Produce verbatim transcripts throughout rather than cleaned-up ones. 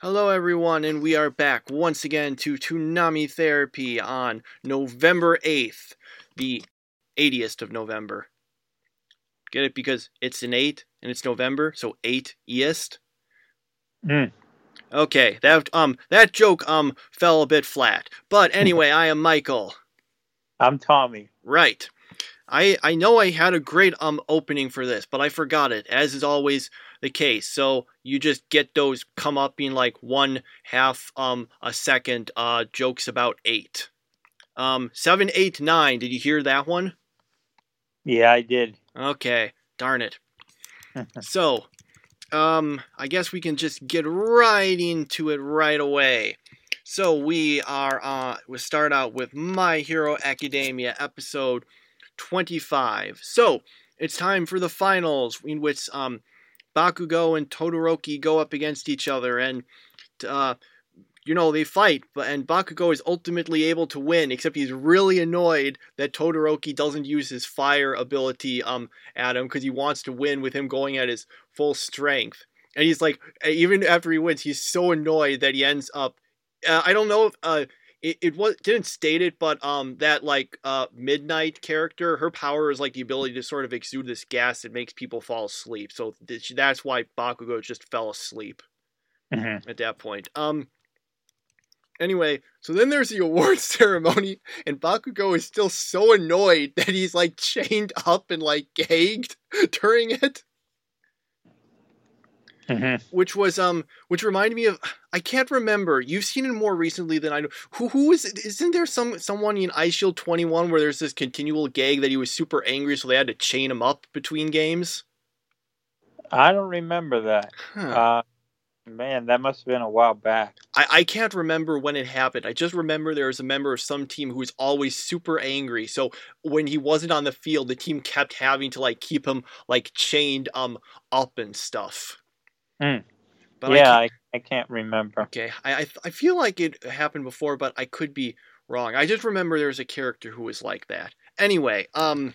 Hello, everyone, and we are back once again to Toonami Therapy on November eighth, the eightieth of November. Get it? Because it's an eight and it's November, so eight-east. Mm. Okay, that um that joke um fell a bit flat. But anyway, I am Michael. I'm Tommy. Right. I I know I had a great um opening for this, but I forgot it, as is always the case. So you just get those come up in like one half um a second uh jokes about eight. Um seven, eight, nine. Did you hear that one? Yeah, I did. Okay, darn it. So, um, I guess we can just get right into it right away. So we are uh we start out with My Hero Academia episode twenty-five. So it's time for the finals, in which um Bakugo and Todoroki go up against each other, and uh you know, they fight, but and Bakugo is ultimately able to win, except he's really annoyed that Todoroki doesn't use his fire ability um at him because he wants to win with him going at his full strength. And he's like, even after he wins, he's so annoyed that he ends up. Uh, I don't know if uh it, it was didn't state it, but um that like uh Midnight character, her power is like the ability to sort of exude this gas that makes people fall asleep. So that's why Bakugo just fell asleep Mm-hmm. at that point. Um. Anyway, so then there's the awards ceremony, and Bakugo is still so annoyed that he's like chained up and like gagged during it. Mm-hmm. Which was um, which reminded me of, I can't remember. You've seen it more recently than I know. Who who is it? Isn't there some someone in Ice Shield twenty-one where there's this continual gag that he was super angry, so they had to chain him up between games? I don't remember that. Huh. Uh, man, that must have been a while back. I, I can't remember when it happened. I just remember there was a member of some team who was always super angry. So when he wasn't on the field, the team kept having to like keep him like chained um up and stuff. Mm. But yeah, I can't, I, I can't remember. Okay, I, I I feel like it happened before, but I could be wrong. I just remember there was a character who was like that. Anyway, um,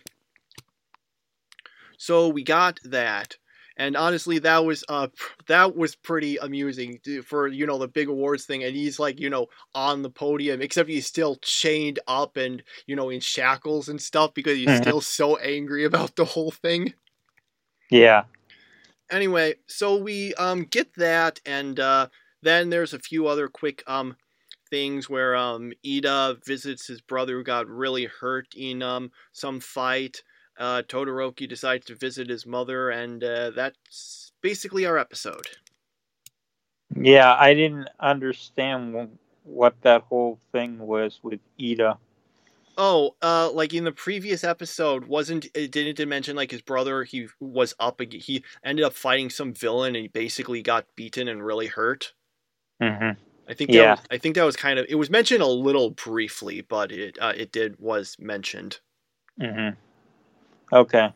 so we got that. And honestly, that was uh that was pretty amusing for, you know, the big awards thing. And he's like, you know, on the podium, except he's still chained up and, you know, in shackles and stuff because he's Mm-hmm. still so angry about the whole thing. Yeah. Anyway, so we um get that, and uh, then there's a few other quick um things where um Ida visits his brother who got really hurt in um some fight. Uh, Todoroki decides to visit his mother, and uh, that's basically our episode. Yeah, I didn't understand what that whole thing was with Ida. Oh, uh, like in the previous episode, wasn't it didn't it mention like his brother? He was up. He ended up fighting some villain, and he basically got beaten and really hurt. Mm-hmm. I think that Yeah. was, I think that was kind of, it was mentioned a little briefly, but it uh, it did was mentioned. Mm-hmm. Okay.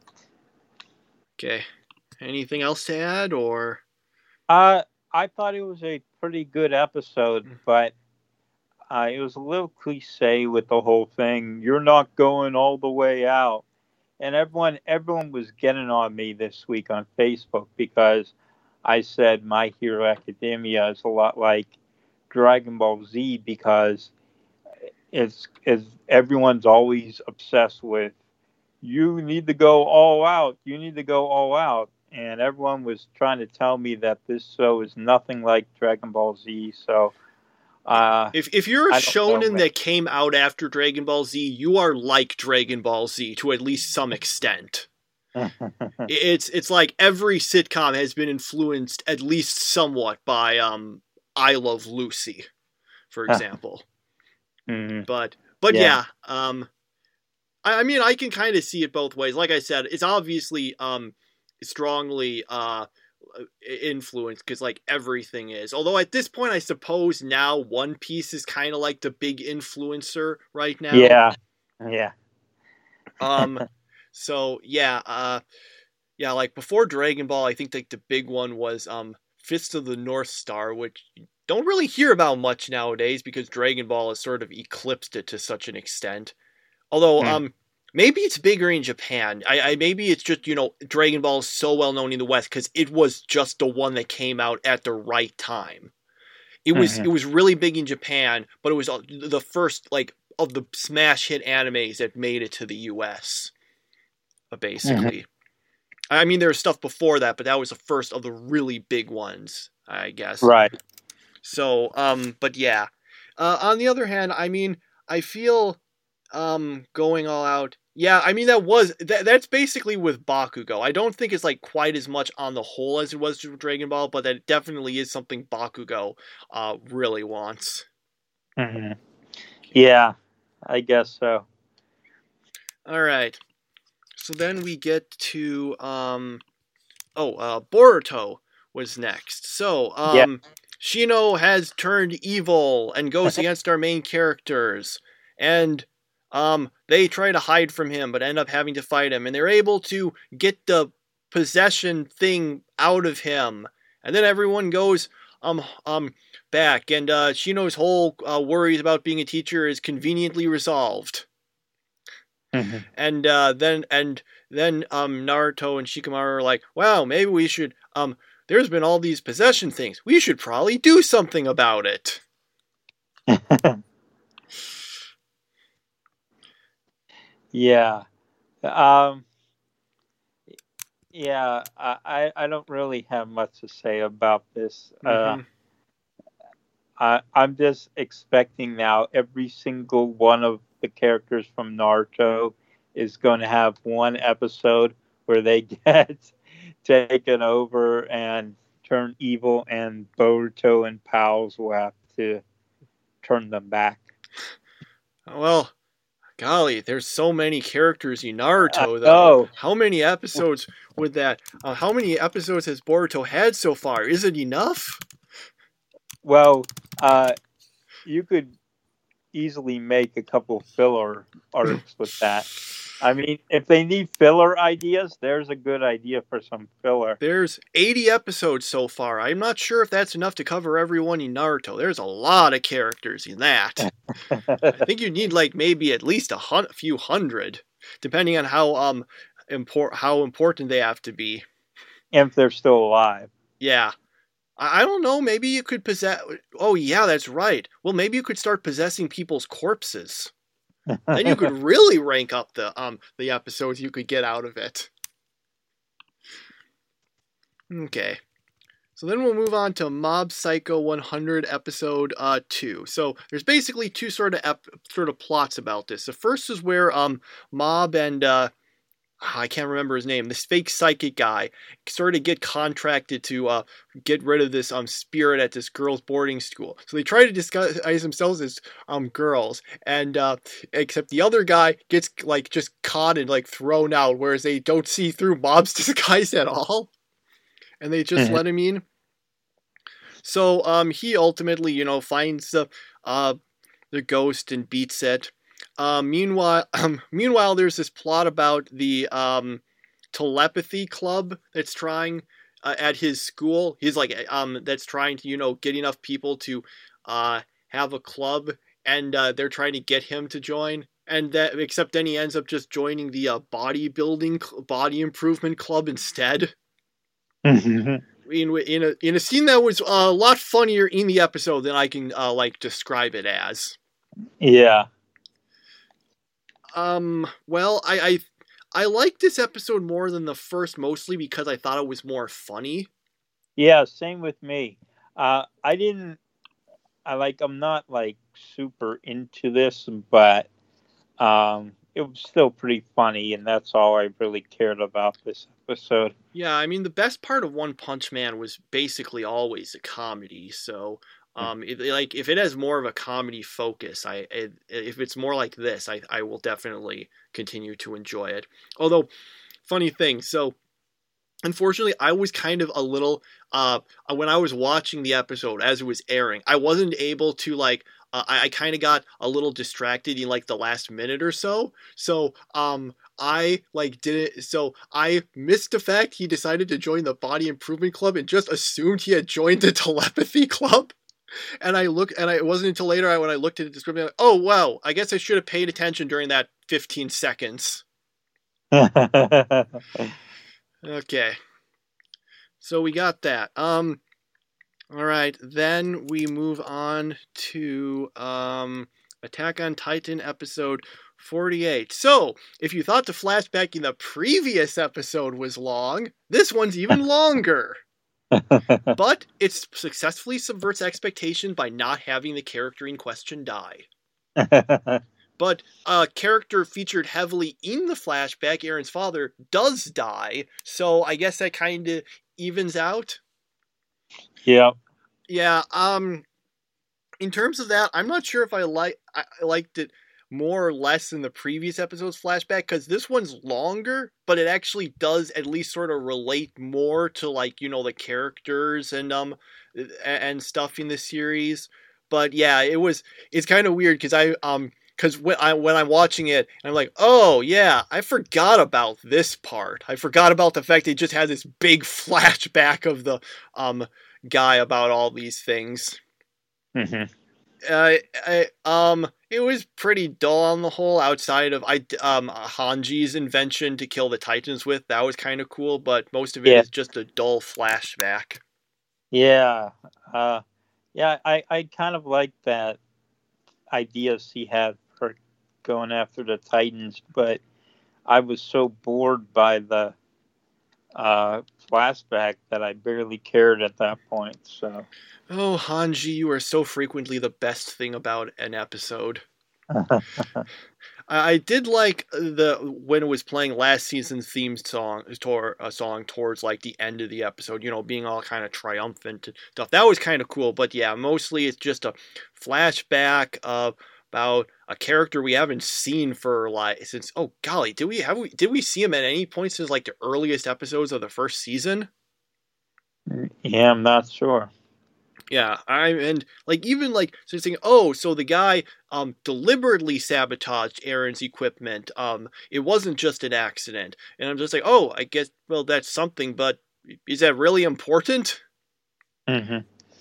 Okay. Anything else to add, or? Uh, I thought it was a pretty good episode, but uh, it was a little cliche with the whole thing. You're not going all the way out, and everyone everyone was getting on me this week on Facebook because I said My Hero Academia is a lot like Dragon Ball Z because it's, it's everyone's always obsessed with you need to go all out. You need to go all out. And everyone was trying to tell me that this show is nothing like Dragon Ball Z. So, uh, if if you're a I don't know, shonen man. that came out after Dragon Ball Z, you are like Dragon Ball Z to at least some extent. It's it's like every sitcom has been influenced at least somewhat by um I Love Lucy, for example. Mhm. But but yeah, Yeah. um, I, I mean I can kind of see it both ways. Like I said, it's obviously um strongly uh influenced because like everything is. Although at this point, I suppose now One Piece is kind of like the big influencer right now. Yeah. Yeah. Um. So yeah. Uh. Yeah. Like before Dragon Ball, I think like the big one was um Fist of the North Star, which you don't really hear about much nowadays because Dragon Ball has sort of eclipsed it to such an extent. Although Mm. um. Maybe it's bigger in Japan. I, I maybe it's just, you know, Dragon Ball is so well known in the West because it was just the one that came out at the right time. It was Mhm. it was really big in Japan, but it was uh, the first like of the smash hit animes that made it to the U S. uh, Mhm. Basically. I mean, there was stuff before that, but that was the first of the really big ones, I guess. Right. So, um, but yeah. Uh, on the other hand, I mean, I feel, um, going all out. Yeah, I mean that was that, that's basically with Bakugo. I don't think it's like quite as much on the whole as it was with Dragon Ball, but that definitely is something Bakugo, uh, really wants. Mhm. Yeah, I guess so. All right. So then we get to um oh, uh Boruto was next. So, Yeah. um Shino has turned evil and goes against our main characters. And um they try to hide from him but end up having to fight him, and they're able to get the possession thing out of him. And then everyone goes um um back, and uh Shino's whole uh, worries about being a teacher is conveniently resolved. Mhm. And uh, then and then um, Naruto and Shikamaru are like, "Wow, maybe we should. Um, there's been all these possession things. We should probably do something about it." Yeah. Um, yeah, I, I I don't really have much to say about this. Uh, Mm-hmm. I, I'm just expecting now every single one of the characters from Naruto is going to have one episode where they get taken over and turn evil, and Boruto and pals will have to turn them back. Well, golly, there's so many characters in Naruto, though. Oh, How many episodes would that? Uh, how many episodes has Boruto had so far? Is it enough? well, uh, you could easily make a couple filler arcs with that. I mean, if they need filler ideas, there's a good idea for some filler. There's eighty episodes so far. I'm not sure if that's enough to cover everyone in Naruto. There's a lot of characters in that. I think you need like maybe at least a, hun- a few hundred, depending on how um import how important they have to be. If they're still alive. Yeah, I, I don't know. Maybe you could possess. Oh yeah, that's right. Well, maybe you could start possessing people's corpses. Then you could really rank up the um the episodes you could get out of it. Okay. So then we'll move on to Mob Psycho one hundred episode uh two. So there's basically two sort of ep- sort of plots about this. The first is where um Mob and uh I can't remember his name, this fake psychic guy sort of get contracted to uh get rid of this um spirit at this girls boarding school. So they try to disguise themselves as um girls, and uh except the other guy gets like just caught and like thrown out, whereas they don't see through Mob's disguise at all, and they just let him in. So um, he ultimately, you know, finds the uh, the ghost and beats it. Uh, meanwhile, um, meanwhile, there's this plot about the um, telepathy club that's trying uh, at his school. He's like, um, that's trying to, you know, get enough people to uh, have a club, and uh, they're trying to get him to join. And that, except then he ends up just joining the uh, bodybuilding, body improvement club instead. in in a in a scene that was a lot funnier in the episode than I can uh, like describe it as. Yeah. Um. Well, I I I liked this episode more than the first, mostly because I thought it was more funny. Yeah. Same with me. Uh, I didn't. I like. I'm not like super into this, but um, it was still pretty funny, and that's all I really cared about this episode. Yeah, I mean the best part of One Punch Man was basically always a comedy. So, um, it, like if it has more of a comedy focus, I it, if it's more like this, I I will definitely continue to enjoy it. Although, funny thing, so unfortunately, I was kind of a little uh when I was watching the episode as it was airing, I wasn't able to like uh, I, I kind of got a little distracted in like the last minute or so. So um I like did it so I missed the fact he decided to join the body improvement club and just assumed he had joined the telepathy club. And I look and I, it wasn't until later when I looked at the description, like, oh wow, I guess I should have paid attention during that fifteen seconds. Okay. So we got that. Um All right, then we move on to um, Attack on Titan episode forty-eight. So, if you thought the flashback in the previous episode was long, this one's even longer. But it successfully subverts expectation by not having the character in question die. But a character featured heavily in the flashback, Aaron's father, does die. So I guess that kind of evens out. Yeah. Yeah. Um. In terms of that, I'm not sure if I like I liked it more or less than the previous episode's flashback, because this one's longer, but it actually does at least sort of relate more to, like, you know, the characters and um and stuff in the series. But yeah, it was it's kind of weird because I um because when I when I'm watching it, I'm like, oh yeah, I forgot about this part. I forgot about the fact they just had this big flashback of the um guy about all these things. Mm-hmm. Uh, I, um, it was pretty dull on the whole. Outside of I um Hanji's invention to kill the Titans with, that was kind of cool, but most of it Yeah. is just a dull flashback. Yeah. Uh, yeah, I, I kind of like that ideas he had for going after the Titans, but I was so bored by the uh, flashback that I barely cared at that point. So, Oh, Hanji, you are so frequently the best thing about an episode. I did like the when it was playing last season's theme song, tor, a song towards like the end of the episode. You know, being all kind of triumphant and stuff. That was kind of cool. But yeah, mostly it's just a flashback of about a character we haven't seen for like since. Oh golly, did we have we did we see him at any point since like the earliest episodes of the first season? yeah, I'm not sure. Yeah, I and like even like so saying, oh, so the guy um deliberately sabotaged Aaron's equipment. Um, it wasn't just an accident, and I'm just like, oh, I guess well that's something, but is that really important? Mm-hmm.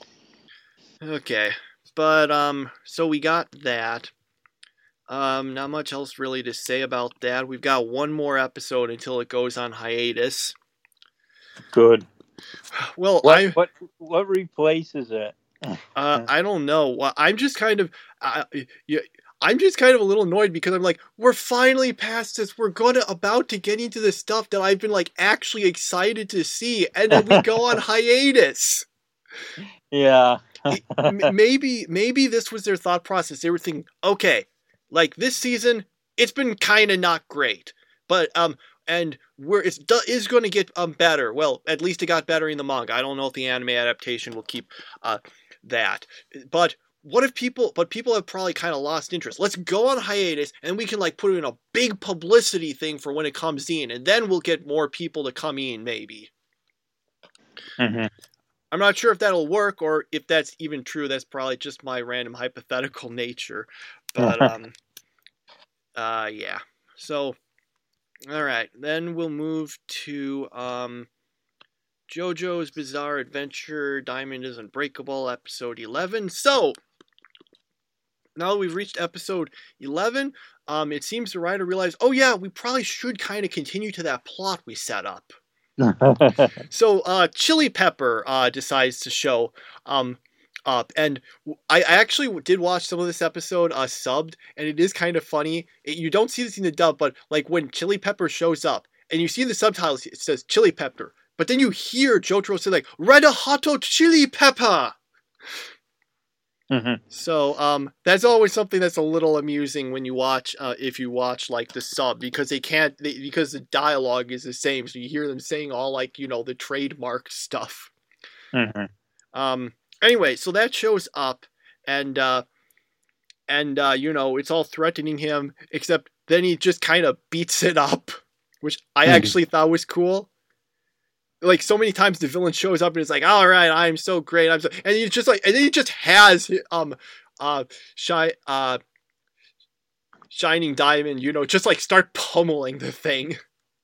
Okay, but um, so we got that. Um, not much else really to say about that. We've got one more episode until it goes on hiatus. Good. Well, what, I what what replaces it? uh, I don't know. Well, I'm just kind of, uh, yeah, I'm just kind of a little annoyed because I'm like, we're finally past this. We're gonna about to get into the stuff that I've been like actually excited to see, and then we go on hiatus. Yeah. maybe maybe this was their thought process. They were thinking, okay, like this season, it's been kind of not great, but um. And we're it's is going to get um better. Well, at least it got better in the manga. I don't know if the anime adaptation will keep uh that. But what if people? But people have probably kind of lost interest. Let's go on hiatus, and we can like put it in a big publicity thing for when it comes in, and then we'll get more people to come in. Maybe. Mm-hmm. I'm not sure if that'll work or if that's even true. That's probably just my random hypothetical nature. But um, uh, yeah. So. All right, then we'll move to um, JoJo's Bizarre Adventure, Diamond is Unbreakable, episode eleven. So, now that we've reached episode eleven, um, it seems the writer realized, oh yeah, we probably should kind of continue to that plot we set up. So, uh, Chili Pepper uh, decides to show um, up, and I, I actually did watch some of this episode uh, subbed, and it is kind of funny. It, you don't see this in the dub, but like when Chili Pepper shows up, and you see in the subtitles, it says Chili Pepper, but then you hear Jotaro say like Red Hot Chili Pepper. Mm-hmm. So um, that's always something that's a little amusing when you watch, uh, if you watch like the sub, because they can't, they, because the dialogue is the same, so you hear them saying all like, you know, the trademark stuff. Mm-hmm. Um. Anyway, so that shows up, and uh, and uh, you know, it's all threatening him, except then he just kind of beats it up, which I Mm-hmm. actually thought was cool. Like so many times the villain shows up and it's like, all right, I'm so great, I'm so, and he just like, and then he just has um uh shy uh shining diamond, you know, just like start pummeling the thing.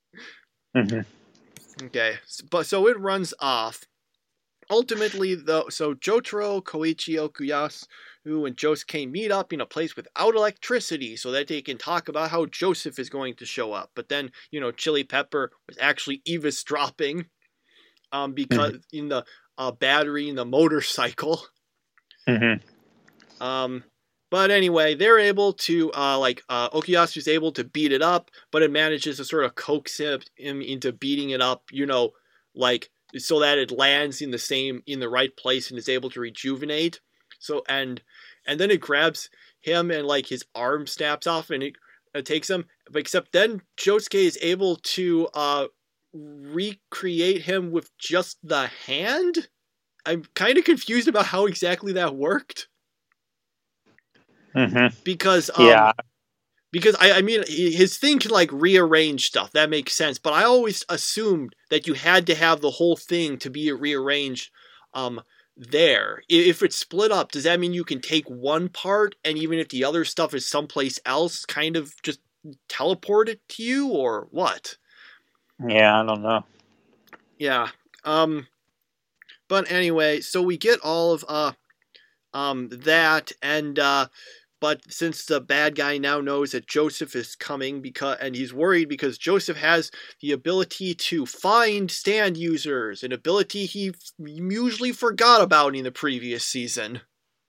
Mm-hmm. Okay, but so it runs off. Ultimately, though, so Jotaro, Koichi, Okuyasu, and Josuke meet up in a place without electricity so that they can talk about how Joseph is going to show up. But then, you know, Chili Pepper was actually eavesdropping um, because mm-hmm. in the uh, battery in the motorcycle. Mm-hmm. Um, but anyway, they're able to, uh, like, uh, Okuyasu's able to beat it up, but it manages to sort of coax him into beating it up, you know, like, so that it lands in the same, in the right place and is able to rejuvenate. So, and, and then it grabs him and, like, his arm snaps off and it, it takes him, except then Josuke is able to, uh, recreate him with just the hand? I'm kind of confused about how exactly that worked. Mm-hmm. Because, um, yeah. Because, I, I mean, his thing can, like, rearrange stuff. That makes sense. But I always assumed that you had to have the whole thing to be rearranged um, there. If it's split up, does that mean you can take one part, and even if the other stuff is someplace else, kind of just teleport it to you, or what? Yeah, I don't know. Yeah. Um, but anyway, so we get all of uh, um, that, and... Uh, But since the bad guy now knows that Joseph is coming, because and he's worried because Joseph has the ability to find stand users, an ability he usually forgot about in the previous season.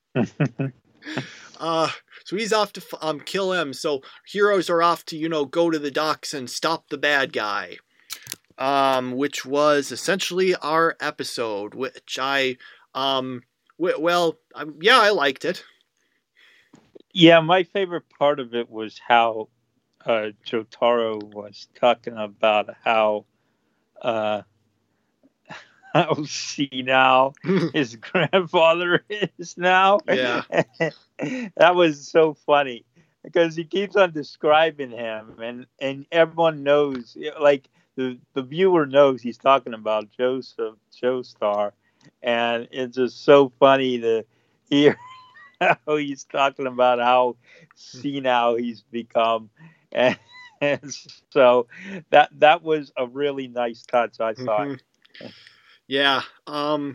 uh, so he's off to um, kill him. So heroes are off to, you know, go to the docks and stop the bad guy. Um, which was essentially our episode, which I, um, w- well, um, yeah, I liked it. Yeah, my favorite part of it was how uh, Jotaro was talking about how uh, how senile his grandfather is now. Yeah. That was so funny because he keeps on describing him, and, and everyone knows, like the, the viewer knows he's talking about Joseph Joestar, and it's just so funny to hear how he's talking about how senile he's become, and, and so that that was a really nice touch, I thought. Mm-hmm. Yeah, um,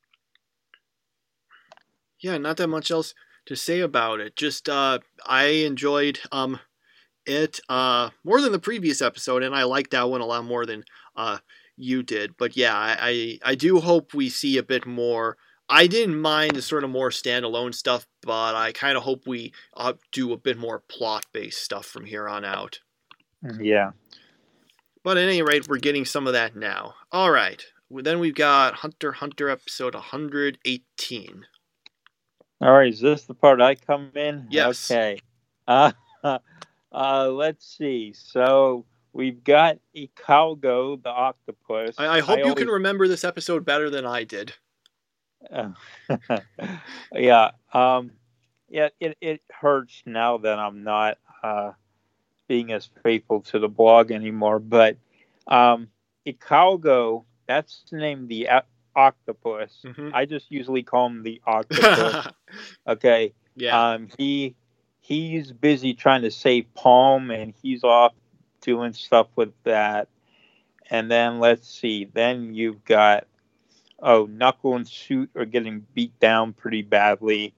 yeah, not that much else to say about it. Just uh, I enjoyed um it uh more than the previous episode, and I liked that one a lot more than uh you did. But yeah, I I, I do hope we see a bit more. I didn't mind the sort of more standalone stuff, but I kind of hope we uh, do a bit more plot-based stuff from here on out. Yeah. But at any rate, we're getting some of that now. All right. Then we've got Hunter x Hunter episode one hundred eighteen. All right. Is this the part I come in? Yes. Okay. Uh, uh, let's see. So we've got Ikalgo, the octopus. I, I hope I you always... can remember this episode better than I did. Uh, yeah. Um, yeah. It, it hurts now that I'm not uh, being as faithful to the blog anymore. But um, Ikalgo, that's the name of the octopus. Mm-hmm. I just usually call him the octopus. Okay. Yeah. Um, he he's busy trying to save Palm, and he's off doing stuff with that. And then let's see. Then you've got oh, Knuckle and Suit are getting beat down pretty badly,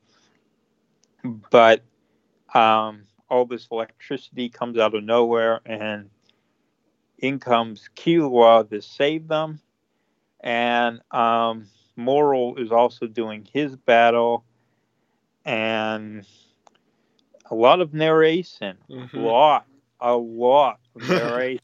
but um, all this electricity comes out of nowhere, and in comes Killua to save them. And um, Moral is also doing his battle, and a lot of narration, mm-hmm. a lot, a lot of narration,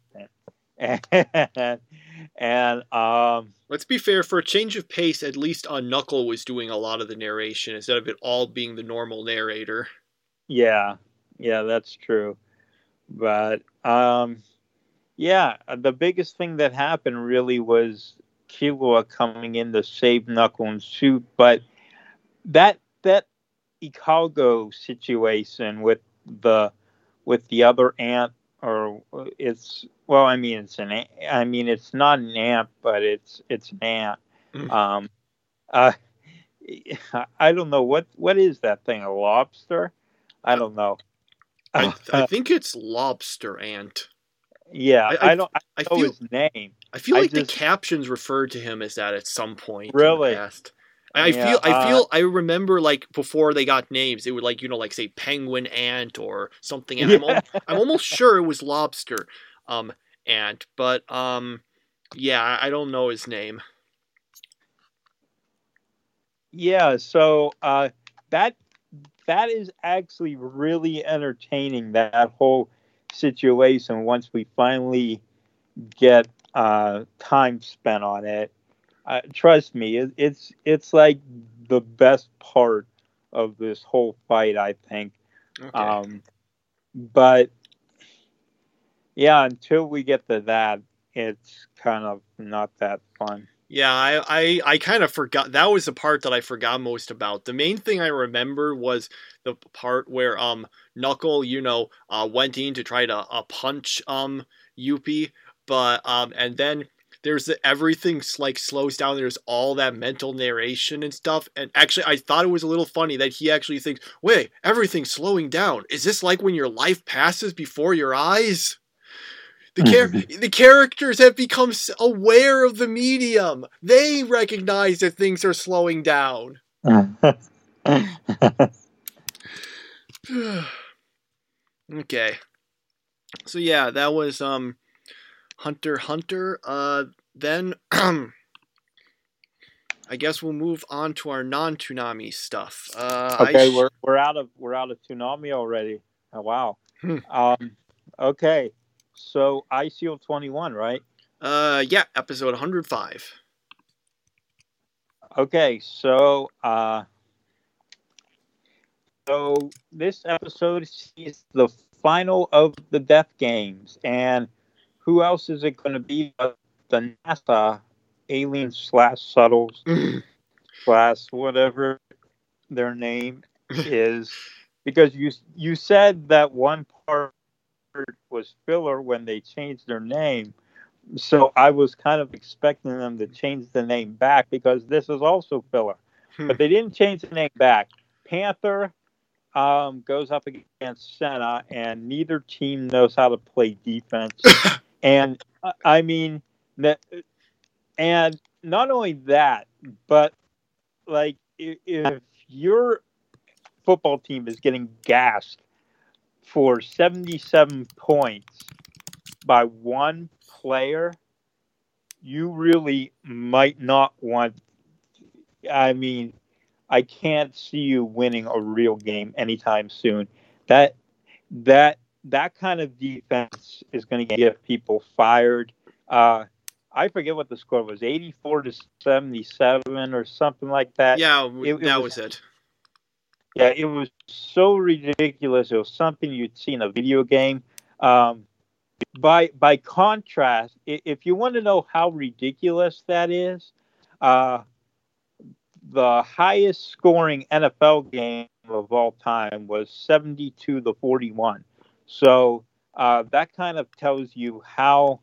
and, and um, let's be fair. For a change of pace, at least uh, Knuckle was doing a lot of the narration instead of it all being the normal narrator. Yeah, yeah, that's true. But um, yeah, the biggest thing that happened really was Killua coming in to save Knuckle and Suit, but that that Ikalgo situation with the with the other ant, or it's well, I mean it's an I mean it's not an ant, but it's it's an ant. Mm. Um, uh, I don't know what what is that thing? A lobster? I don't know. I, I think it's lobster ant. Yeah, I, I, I don't. I, I know feel his name. I feel I like just, the captions referred to him as that at some point. Really? In the past. I yeah, feel. I feel. Uh, I remember like before they got names, they would like you know like say penguin ant or something. Yeah. I'm, al- I'm almost sure it was lobster um ant, but um yeah, I don't know his name. Yeah, so uh, that that is actually really entertaining. That whole situation. Once we finally get uh, time spent on it, uh, trust me, it, it's it's like the best part of this whole fight, I think. Okay. Um, but yeah, until we get to that, it's kind of not that fun. Yeah, I, I, I kind of forgot. That was the part that I forgot most about. The main thing I remember was the part where um Knuckle, you know, uh, went in to try to uh, punch um Yuppie, but um and then there's the, everything's like slows down. There's all that mental narration and stuff. And actually, I thought it was a little funny that he actually thinks, "Wait, everything's slowing down. Is this like when your life passes before your eyes?" The char- the characters have become aware of the medium. They recognize that things are slowing down. Okay. So yeah, that was um Hunter x Hunter. Uh then I guess we'll move on to our non-Toonami stuff. Uh I Okay, sh- we're we're out of we're out of Toonami already. Oh, wow. hmm. Um, okay, so I C O twenty-one, right? uh yeah, episode one hundred five. Okay, so uh, so this episode is the final of the Death Games, and who else is it going to be but the NASA alien slash shuttles slash whatever their name is? Because you you said that one part was filler when they changed their name. So I was kind of expecting them to change the name back because this is also filler. But they didn't change the name back. Panther um, goes up against Senna, and neither team knows how to play defense. And uh, I mean, that, and not only that, but like if your football team is getting gassed for seventy-seven points by one player, you really might not want. I mean, I can't see you winning a real game anytime soon. That that that kind of defense is going to get people fired. Uh, I forget what the score was, eighty-four to seventy-seven or something like that. Yeah, It, it that was was it. yeah, it was so ridiculous. It was something you'd see in a video game. Um, by by contrast, if you want to know how ridiculous that is, uh, the highest scoring N F L game of all time was seventy-two to forty-one. So uh, that kind of tells you how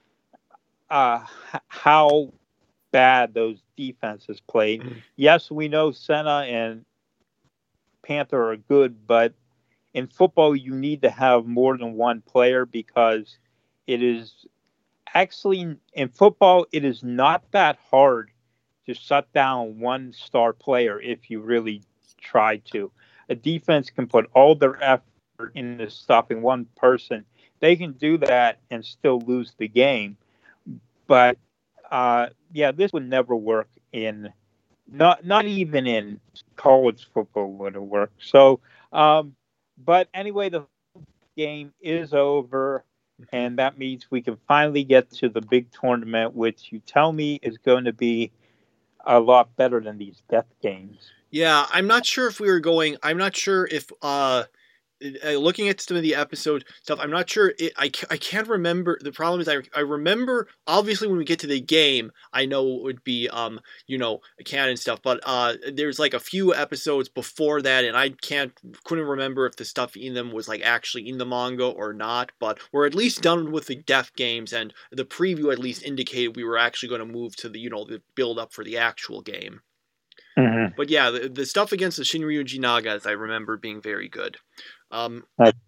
uh, how bad those defenses played. Yes, we know Senna and Panther are good, but in football you need to have more than one player because it is actually in football it is not that hard to shut down one star player if you really try to. A defense can put all their effort into stopping one person. They can do that and still lose the game. But uh, yeah, this would never work in not not even in college football would it work. So, um, but anyway, the game is over, and that means we can finally get to the big tournament, which you tell me is going to be a lot better than these death games. Yeah, I'm not sure if we were going. I'm not sure if uh uh, looking at some of the episode stuff, I'm not sure. It, I, I can't remember. The problem is, I, I remember obviously when we get to the game, I know it would be um you know canon stuff, but uh there's like a few episodes before that, and I can't couldn't remember if the stuff in them was like actually in the manga or not. But we're at least done with the death games, and the preview at least indicated we were actually going to move to the you know the build up for the actual game. Mm-hmm. But yeah, the, the stuff against the Shinryuji Nagas I remember being very good. Um,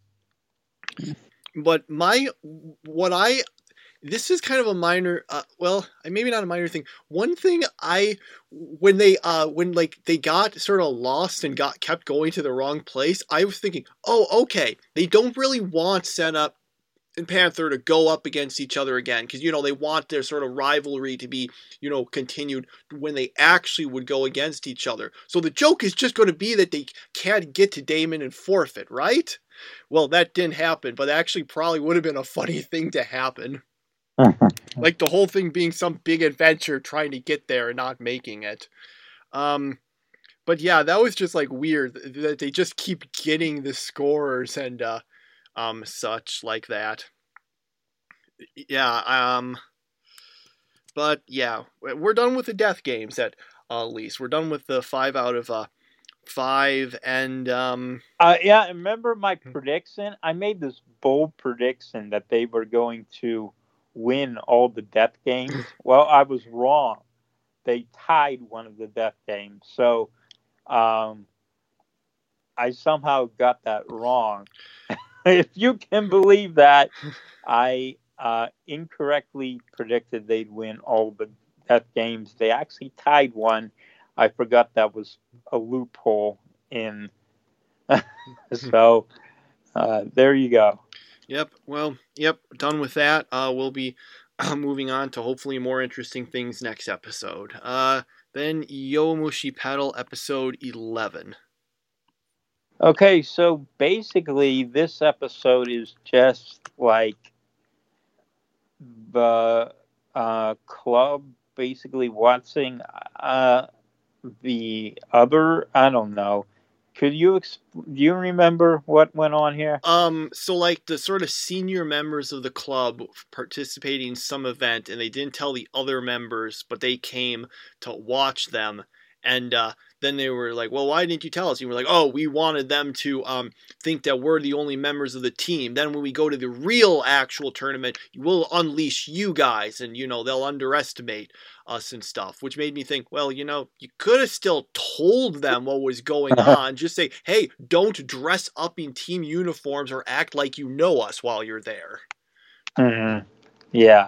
but my what I this is kind of a minor uh, well maybe not a minor thing. One thing I when they uh when like they got sort of lost and got kept going to the wrong place, I was thinking, oh okay, they don't really want Senna and Panther to go up against each other again, because, you know, they want their sort of rivalry to be, you know, continued when they actually would go against each other. So the joke is just going to be that they can't get to Damon and forfeit, right? Well, that didn't happen, but actually probably would have been a funny thing to happen. Like the whole thing being some big adventure trying to get there and not making it. Um, but yeah, that was just like weird that they just keep getting the scores and, uh, um, such like that. Yeah, um, but yeah, we're done with the death games at uh, least. We're done with the five out of uh, five, and um, uh, yeah. Remember my prediction? I made this bold prediction that they were going to win all the death games. Well, I was wrong. They tied one of the death games, so um, I somehow got that wrong. If you can believe that, I uh, incorrectly predicted they'd win all the death games. They actually tied one. I forgot that was a loophole in. So uh, there you go. Yep. Well, yep. Done with that. Uh, we'll be uh, moving on to hopefully more interesting things next episode. Uh, then Yomushi Pedal episode eleven. Okay, so basically this episode is just like the uh, club basically watching uh, the other, I don't know. Could you, exp- do you remember what went on here? Um, so like the sort of senior members of the club participating in some event, and they didn't tell the other members, but they came to watch them. And uh, then they were like, well, why didn't you tell us? And we're like, oh, we wanted them to um, think that we're the only members of the team. Then when we go to the real actual tournament, we'll unleash you guys, and, you know, they'll underestimate us and stuff, which made me think, well, you know, you could have still told them what was going on. Just say, hey, don't dress up in team uniforms or act like you know us while you're there. Mm-hmm. Yeah.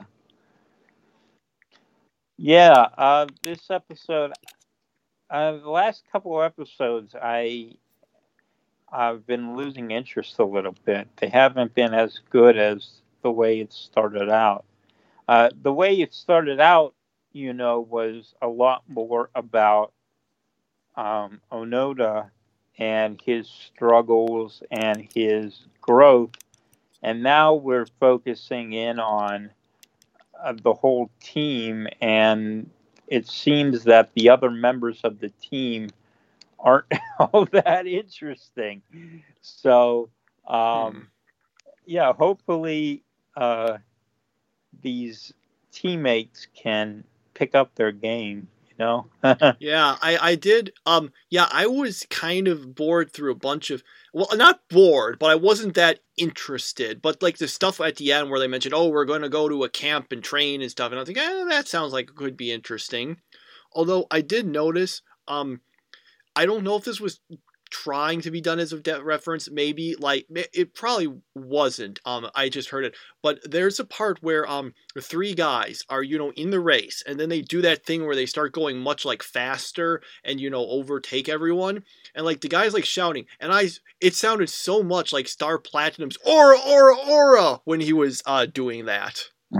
Yeah, uh, this episode... Uh, the last couple of episodes, I, I've been losing interest a little bit. They haven't been as good as the way it started out. Uh, the way it started out, you know, was a lot more about um, Onoda and his struggles and his growth. And now we're focusing in on uh, the whole team, and it seems that the other members of the team aren't all that interesting. So, um, hmm. yeah, hopefully uh, these teammates can pick up their game, you know? Yeah, I, I did. Um, yeah, I was kind of bored through a bunch of, well, not bored, but I wasn't that interested. But like the stuff at the end where they mentioned, oh, we're going to go to a camp and train and stuff. And I was like, eh, that sounds like it could be interesting. Although I did notice, um, I don't know if this was trying to be done as a de- reference. Maybe like it probably wasn't. Um, I just heard it. But there's a part where um the three guys are, you know, in the race, and then they do that thing where they start going much like faster and, you know, overtake everyone. And like the guy's like shouting, and I it sounded so much like Star Platinum's Aura Aura Aura when he was uh doing that.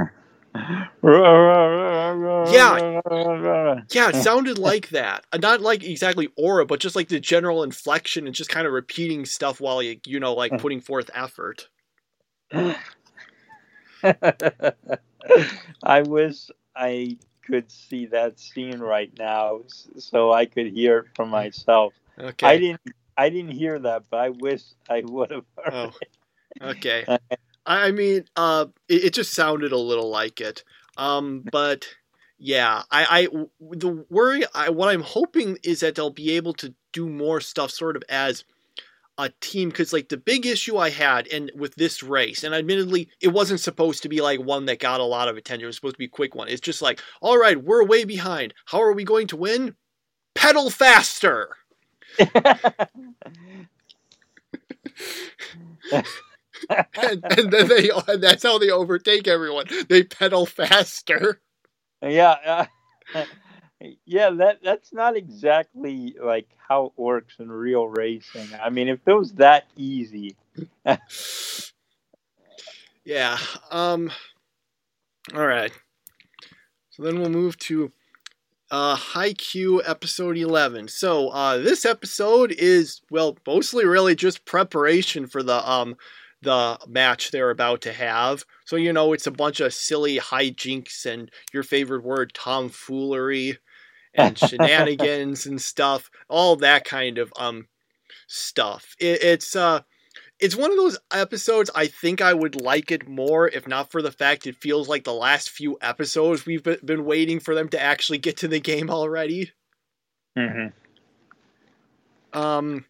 Yeah, yeah, it sounded like that. Not like exactly aura, but just like the general inflection and just kind of repeating stuff while you, you know, like putting forth effort. I wish I could see that scene right now, so I could hear it for myself. Okay. I didn't. I didn't hear that, but I wish I would have heard oh. it. Okay. I mean, uh, it, it just sounded a little like it. Um, but yeah, I, I the worry, I, what I'm hoping is that they'll be able to do more stuff sort of as a team, because like the big issue I had and with this race, and admittedly it wasn't supposed to be like one that got a lot of attention, it was supposed to be a quick one. It's just like, all right, we're way behind. How are we going to win? Pedal faster. and, and then they and that's how they overtake everyone. They pedal faster. Yeah, uh, yeah. That that's not exactly like how it works in real racing. I mean, if it was that easy. Yeah. Um. All right. So then we'll move to uh, Haikyuu episode eleven. So uh, this episode is, well, mostly really just preparation for the um the match they're about to have. So you know it's a bunch of silly hijinks and your favorite word tomfoolery and shenanigans and stuff, all that kind of um stuff. It, it's uh it's one of those episodes I think I would like it more if not for the fact it feels like the last few episodes we've been waiting for them to actually get to the game already. Mm-hmm. Um,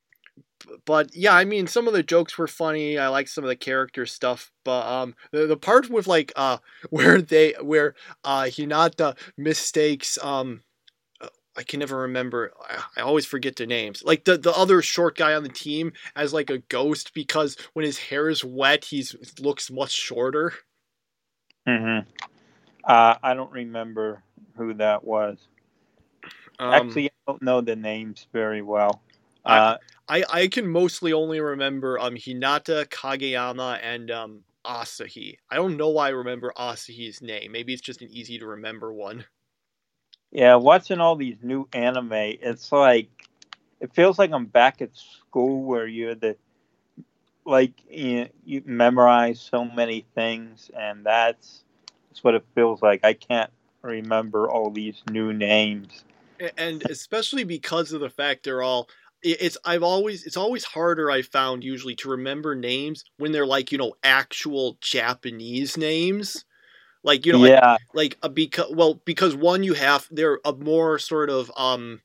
but yeah, I mean, some of the jokes were funny. I like some of the character stuff, but um, the, the part with like uh where they where uh Hinata mistakes um. I can never remember. I always forget the names. Like the, the other short guy on the team as like a ghost because when his hair is wet, he looks much shorter. Mm-hmm. Uh, I don't remember who that was. Um, Actually, I don't know the names very well. Uh, I, I I can mostly only remember um Hinata, Kageyama, and um Asahi. I don't know why I remember Asahi's name. Maybe it's just an easy to remember one. Yeah, watching all these new anime, it's like it feels like I'm back at school where you're the like you, you memorize so many things, and that's that's what it feels like. I can't remember all these new names, and especially because of the fact they're all. It's I've always it's always harder I found usually to remember names when they're like you know actual Japanese names. Like you know, yeah, like, like a because well, because one you have they're a more sort of um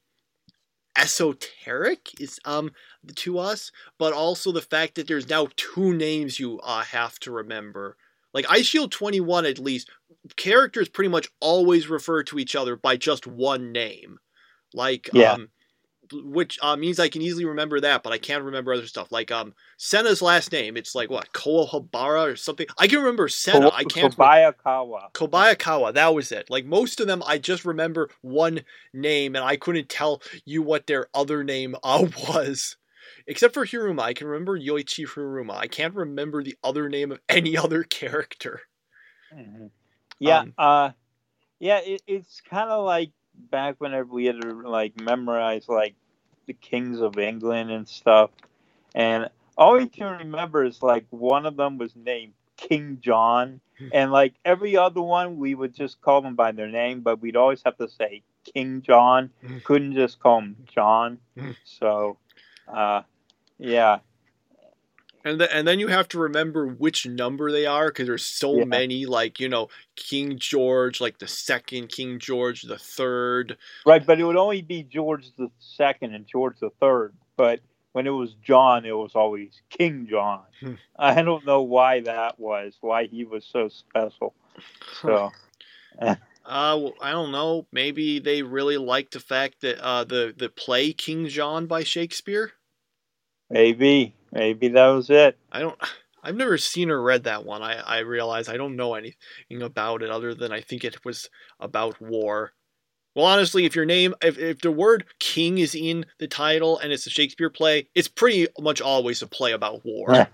esoteric is um to us, but also the fact that there's now two names you uh, have to remember. Like Ice Shield twenty-one, at least characters pretty much always refer to each other by just one name. Like yeah. um which uh, means I can easily remember that, but I can't remember other stuff. Like um, Senna's last name, it's like what Kohabara or something. I can remember Senna. Ko- I can't. Kobayakawa. Kobayakawa. That was it. Like most of them, I just remember one name, and I couldn't tell you what their other name uh, was. Except for Hiruma, I can remember Yoichi Hiruma. I can't remember the other name of any other character. Mm-hmm. Yeah, um, uh, yeah. It, it's kind of like back whenever we had to like memorize like the kings of England and stuff, and all you can remember is like one of them was named King John, and like every other one we would just call them by their name, but we'd always have to say King John. Couldn't just call him John. So, uh, yeah. And, the, and then you have to remember which number they are because there's so yeah. many, like, you know, King George, like the second, King George the third. Right, but it would only be George the second and George the third. But when it was John, it was always King John. Hmm. I don't know why that was, why he was so special. So, uh, well, I don't know. Maybe they really liked the fact that uh, the, the play King John by Shakespeare? Maybe. Maybe that was it. I don't. I've never seen or read that one. I, I realize I don't know anything about it other than I think it was about war. Well, honestly, if your name, if, if the word king is in the title and it's a Shakespeare play, it's pretty much always a play about war.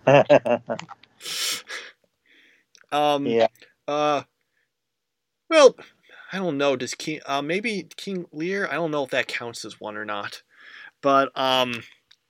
um, yeah. Uh. Well, I don't know. Does King? Uh, maybe King Lear. I don't know if that counts as one or not. But um.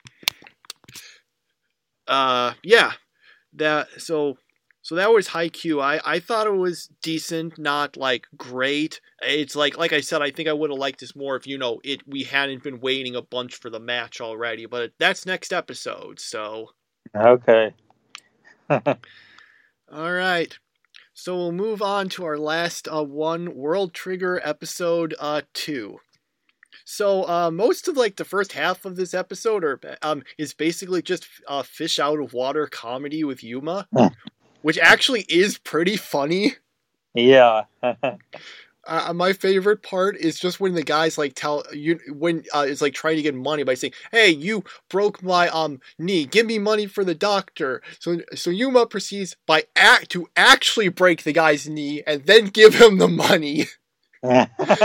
Uh, yeah, that so so that was Haikyuu. I I thought it was decent, not like great. It's like like I said, I think I would have liked this more if you know it. We hadn't been waiting a bunch for the match already, but that's next episode. So okay. All right. So we'll move on to our last uh, one, World Trigger episode uh two. So uh, most of like the first half of this episode are um is basically just uh, fish out of water comedy with Yuma, which actually is pretty funny. Yeah. uh, my favorite part is just when the guys like tell you when uh, it's like trying to get money by saying, "Hey, you broke my um knee. Give me money for the doctor." So so Yuma proceeds by act to actually break the guy's knee and then give him the money. uh,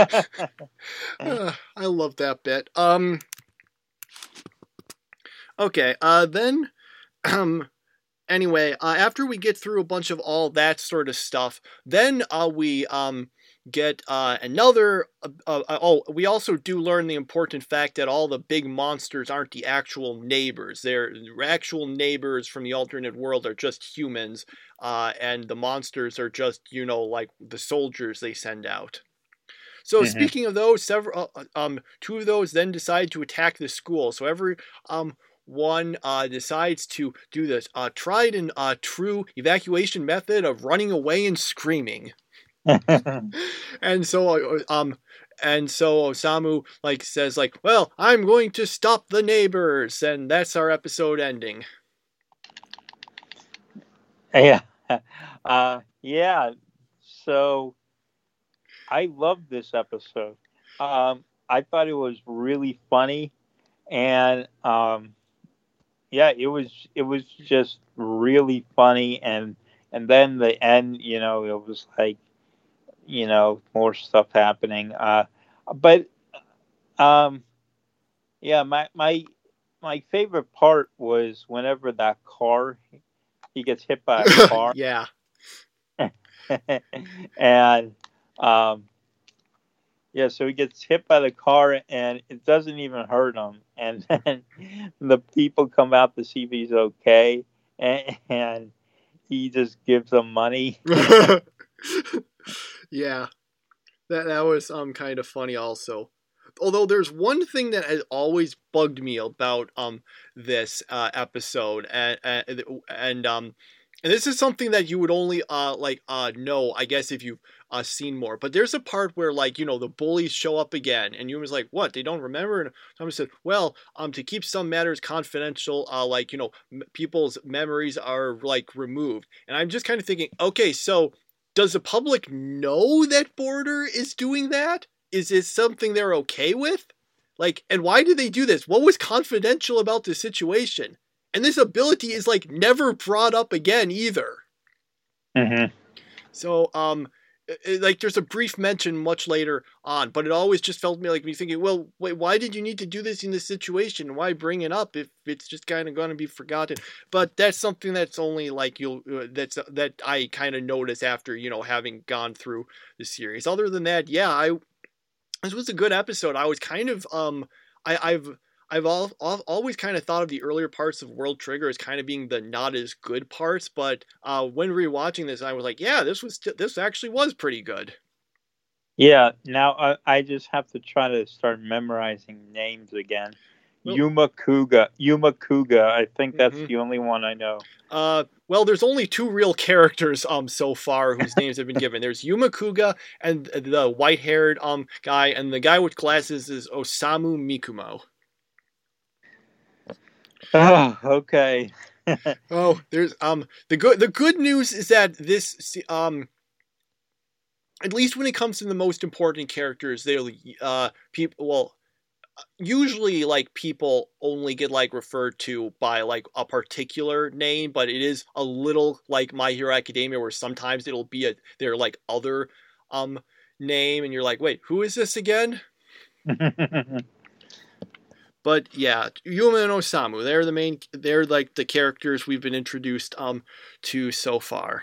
I love that bit. Um. Okay. Uh. Then, um, anyway, uh, after we get through a bunch of all that sort of stuff, then uh, we um get uh, another. Uh, uh, oh, we also do learn the important fact that all the big monsters aren't the actual neighbors. They're actual neighbors from the alternate world are just humans, uh, and the monsters are just, you know, like the soldiers they send out. So Mm-hmm. speaking of those, several uh, um two of those then decide to attack the school. So every um one uh, decides to do this uh, tried and uh, true evacuation method of running away and screaming. And so uh, um and so Osamu like says like, well, I'm going to stop the neighbors, and that's our episode ending. Yeah. Uh, yeah. So I loved this episode. Um, I thought it was really funny, and um, yeah, it was it was just really funny, and and then the end, you know, it was like, you know, more stuff happening. Uh, but um, yeah, my my my favorite part was whenever that car he gets hit by a car. Yeah. And um, yeah, so he gets hit by the car and it doesn't even hurt him. And then the people come out to see if he's okay, and, and he just gives them money. Yeah, that that was um kind of funny also. Although there's one thing that has always bugged me about um this uh, episode, and and, and um and this is something that you would only uh like uh know, I guess, if you've uh seen more. But there's a part where, like, you know, the bullies show up again, and you was like, what? They don't remember? And someone said, well, um to keep some matters confidential, uh like, you know, m- people's memories are like removed. And I'm just kind of thinking, okay, so does the public know that Border is doing that? Is it something they're okay with? Like, and why did they do this? What was confidential about the situation? And this ability is like never brought up again either. Mm-hmm. So, um, it, like there's a brief mention much later on, but it always just felt to me like me thinking, well, wait, why did you need to do this in this situation? Why bring it up if it's just kind of going to be forgotten? But that's something that's only like you'll uh, that's uh, that I kind of notice after, you know, having gone through the series. Other than that, yeah, I this was a good episode. I was kind of um I, I've I've all, all, always kind of thought of the earlier parts of World Trigger as kind of being the not as good parts, but uh, when rewatching this, I was like, yeah, this was this actually was pretty good. Yeah, now I, I just have to try to start memorizing names again. Well, Yuma Kuga, Yuma Kuga. I think that's mm-hmm. the only one I know. Uh, well, there's only two real characters um so far whose names have been given. There's Yuma Kuga and the white-haired um guy, and the guy with glasses is Osamu Mikumo. Oh, okay. Oh, there's um the good the good news is that this um at least when it comes to the most important characters, they'll uh people well usually like people only get like referred to by like a particular name, but it is a little like My Hero Academia where sometimes it'll be a their like other um name and you're like, wait, who is this again? But yeah, Yuma and Osamu, they're the main, they're like the characters we've been introduced um to so far.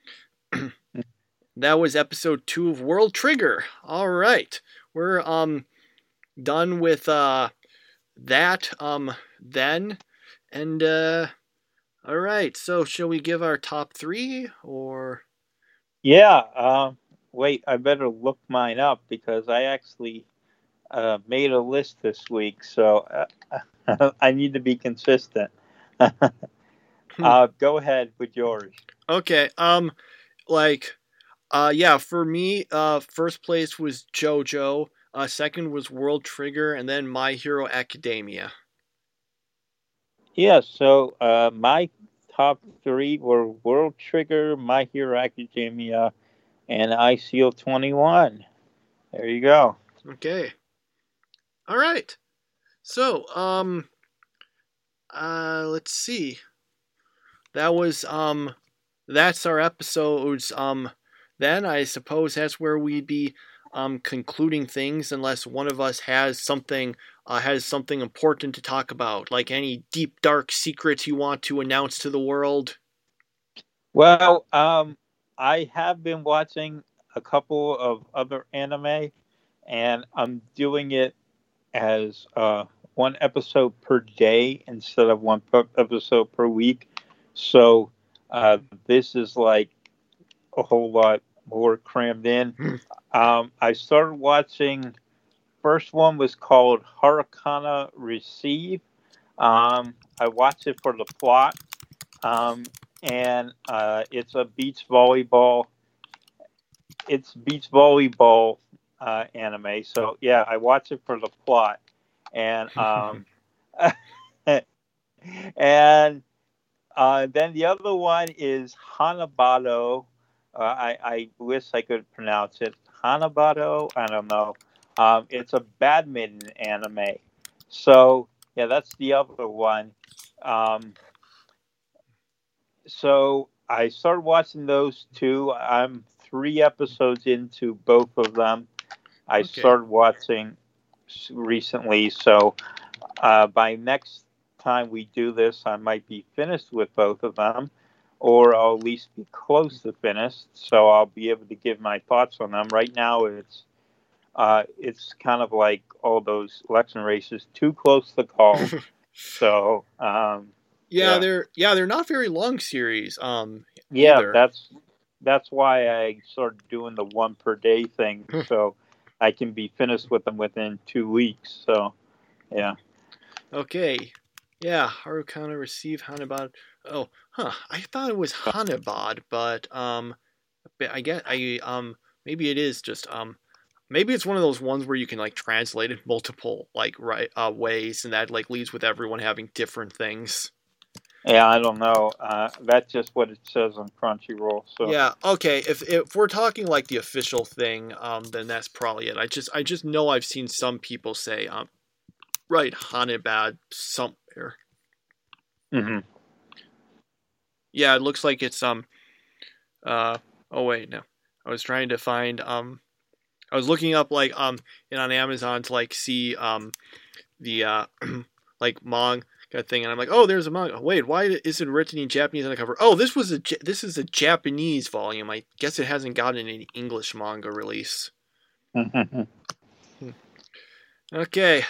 That was episode two of World Trigger. All right, we're um done with uh that um then, and uh all right. So shall we give our top three or? Yeah. Um. Wait, I better look mine up because I actually. Uh, made a list this week, so uh, I need to be consistent. uh, go ahead with yours. Okay. Um, like, uh, yeah, for me, uh, first place was JoJo. Uh, second was World Trigger, and then My Hero Academia. Yeah. So uh, my top three were World Trigger, My Hero Academia, and I C O twenty-one. There you go. Okay. All right. So, um, uh, let's see. That was, um, that's our episodes. Um, then I suppose that's where we'd be, um, concluding things unless one of us has something, uh, has something important to talk about, like any deep, dark secrets you want to announce to the world. Well, um, I have been watching a couple of other anime, and I'm doing it as uh, one episode per day instead of one per episode per week. So uh, this is like a whole lot more crammed in. Um, I started watching. First one was called Hurricane Receive. Um, I watched it for the plot, um, and uh, it's a beach volleyball. It's beach volleyball uh, anime. So yeah, I watched it for the plot, and um, and uh, then the other one is Hanabado. Uh, I, I wish I could pronounce it. Hanabado? I don't know. Um, it's a badminton anime. So, yeah, that's the other one. Um, so I started watching those two. I'm three episodes into both of them. I Okay. started watching recently. So uh, by next time we do this, I might be finished with both of them, or I'll at least be close to finished. So I'll be able to give my thoughts on them. Right now, it's uh, it's kind of like all those election races, too close to call. so um, yeah, yeah, they're yeah they're not very long series. Um, yeah, either. that's that's why I started doing the one per day thing, so I can be finished with them within two weeks. So yeah. Okay. Yeah, Harukana receive Hanabad. Oh, huh. I thought it was Hanabad, but um, but I guess I um maybe it is just um maybe it's one of those ones where you can like translate it multiple like right uh ways, and that like leads with everyone having different things. Yeah, I don't know. Uh, that's just what it says on Crunchyroll. So Yeah. Okay. If if we're talking like the official thing, um, then that's probably it. I just I just know I've seen some people say um right Hanabad somewhere. hmm Yeah, it looks like it's um uh oh wait no, I was trying to find um I was looking up like um in on Amazon to like see um the uh like manga thing, and I'm like, oh, there's a manga. Wait, why is it written in Japanese on the cover? Oh, this was a this is a Japanese volume. I guess it hasn't gotten an English manga release. Hmm. Okay,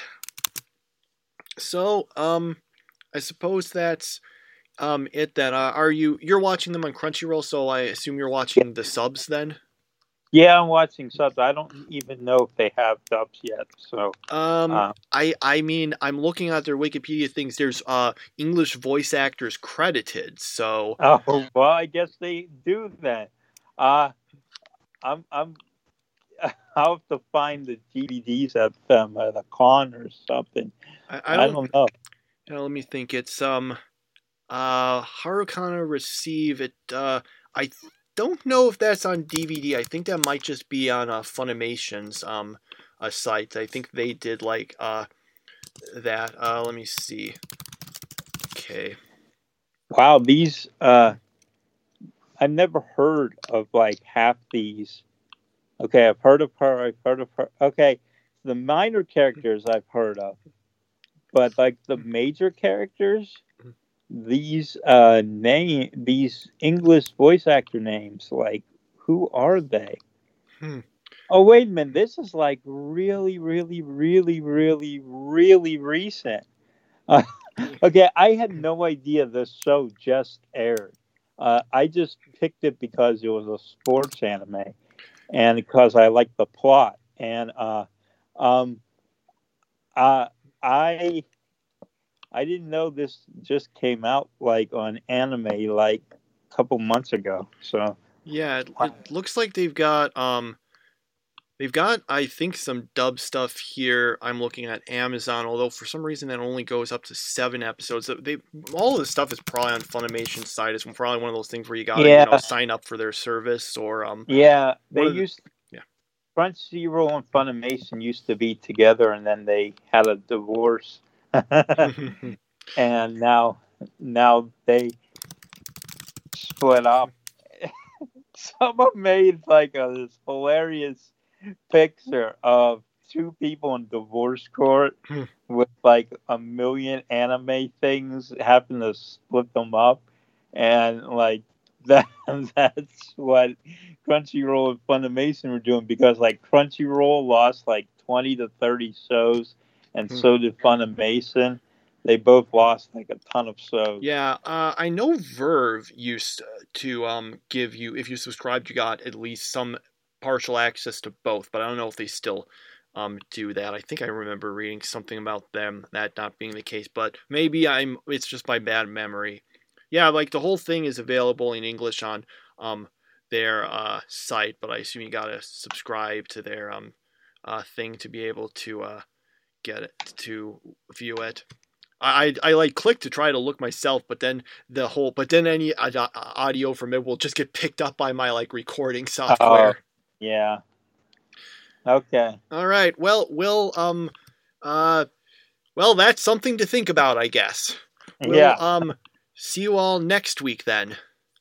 so um I suppose that's um it. Then uh, are you you're watching them on Crunchyroll? So I assume you're watching the subs then. yeah, I'm watching subs. I don't even know if they have dubs yet. So Um, uh, I I mean, I'm looking at their Wikipedia things. There's uh English voice actors credited. So oh well, I guess they do then. Uh, I'm I'm I'll have to find the D V Ds at them at a con or something. I, I I don't. don't know. You know, let me think. It's um uh Harukana Receive it. Uh, I don't know if that's on D V D. I think that might just be on uh, Funimation's um a site. I think they did like uh that. Uh, let me see. Okay. Wow, these uh, I've never heard of like half these. Okay, I've heard of her. I've heard of her. Okay, the minor characters I've heard of, but like the major characters, these uh name these English voice actor names, like who are they? Hmm. Oh wait a minute, this is like really, really, really, really, really recent. Uh, okay, I had no idea this show just aired. Uh, I just picked it because it was a sports anime and because I liked the plot. And uh, um, uh, I I didn't know this just came out like on anime like a couple months ago. So Yeah, it, it looks like they've got um they've got I think some dub stuff here. I'm looking at Amazon, although for some reason that only goes up to seven episodes. They all of the stuff is probably on Funimation's side. It's probably one of those things where you gotta you know yeah, sign up for their service or um yeah, they one of the used yeah. Crunchyroll and Funimation used to be together, and then they had a divorce, and now now they split up. Someone made like a this hilarious picture of two people in divorce court with like a million anime things having to split them up, and like that that's what Crunchyroll and Funimation were doing, because like Crunchyroll lost like twenty to thirty shows, and Hmm. so did Funimation. They both lost like a ton of shows. Yeah, uh, I know Verve used to um, give you, if you subscribed, you got at least some partial access to both, but I don't know if they still um, do that. I think I remember reading something about them, that not being the case, but maybe I'm, it's just my bad memory. Yeah, like the whole thing is available in English on um, their uh, site, but I assume you gotta subscribe to their um, uh, thing to be able to uh, get it, to view it. I, I like click to try to look myself, but then the whole, but then any audio from it will just get picked up by my like recording software. Oh, yeah. Okay. All right. Well, we'll um, uh, well, that's something to think about, I guess. We'll Yeah. um, see you all next week then.